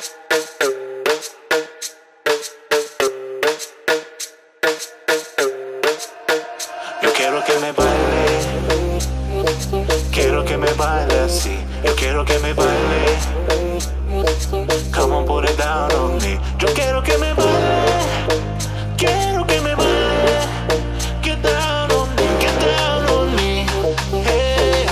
Yo quiero que me baile, quiero que me baile así. Yo quiero que me baile. Come on, put it down on me. Yo quiero que me baile, quiero que me baile. Get down on me, get down on me. Hey.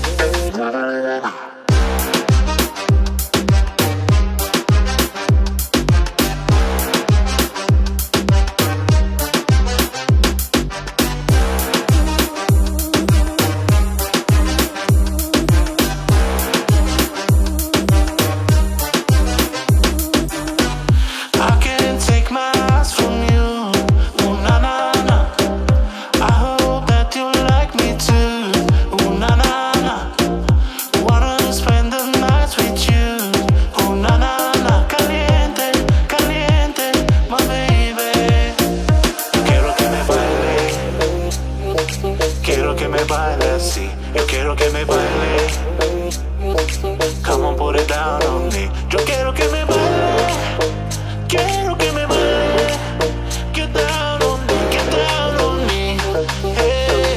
Quiero que me baile así, yo quiero que me baile. Come on, put it down on me. Yo quiero que me baile, quiero que me baile. Get down on me, get down on me. Hey.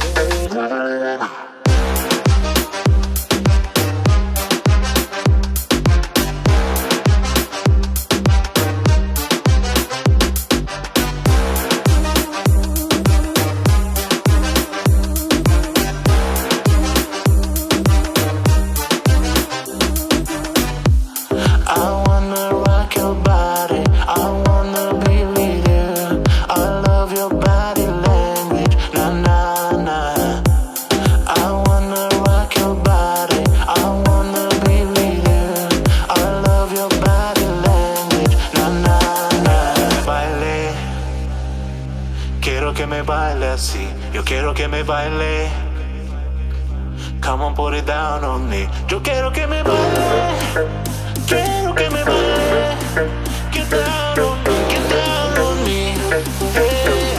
Quiero que me baile así, yo quiero que me baile. Come on, put it down on me. Yo quiero que me baile, quiero que me baile. Get down on me, get down on me. Hey.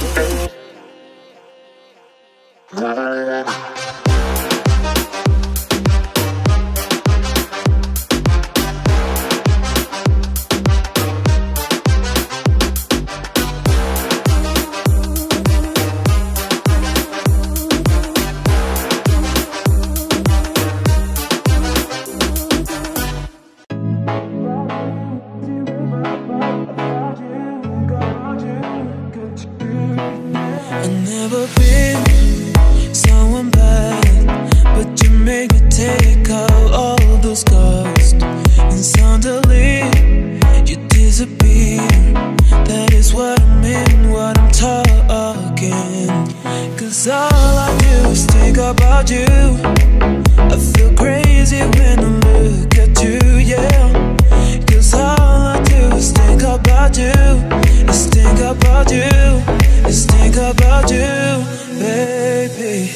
Never been someone bad, but you make me take out all those ghosts, and suddenly you disappear. That is what I mean, what I'm talking. Cause all I do is think about you. I feel crazy when I look at you, yeah. Cause all I do is think about you. Is think about you. Is think about you, baby.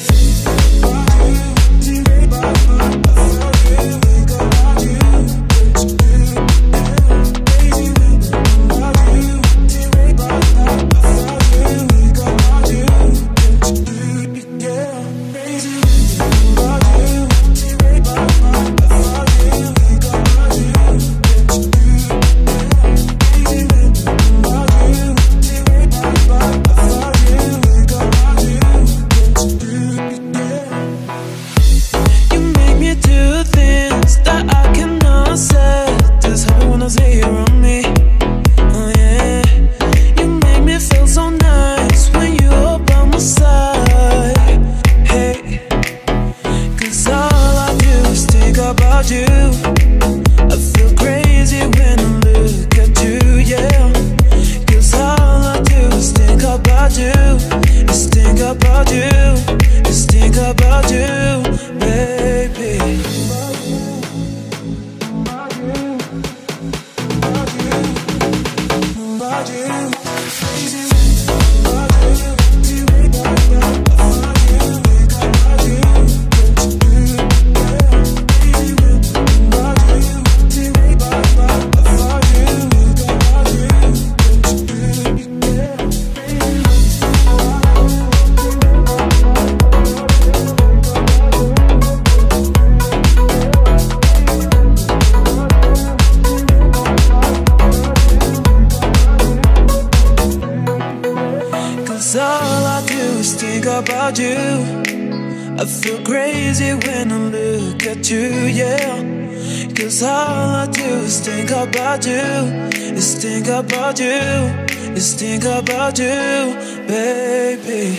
about you. I feel crazy when I look at you, yeah. 'Cause all I do is think about you, is think about you, is think about you, baby.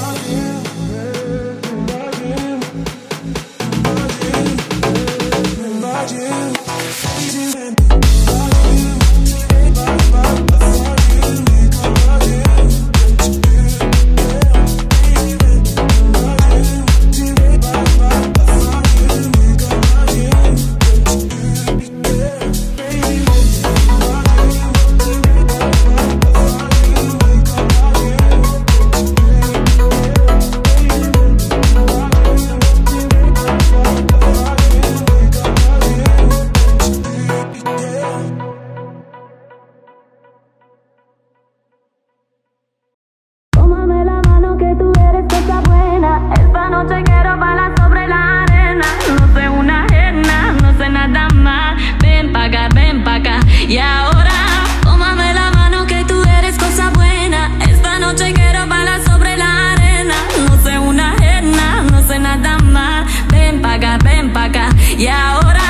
Y ahora, tómame la mano que tú eres cosa buena. Esta noche quiero bailar sobre la arena. No sé una ajena, no sé nada más. Ven pa' acá, ven pa' acá. Y ahora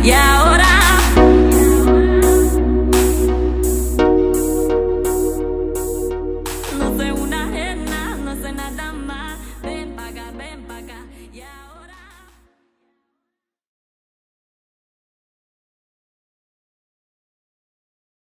Yeah.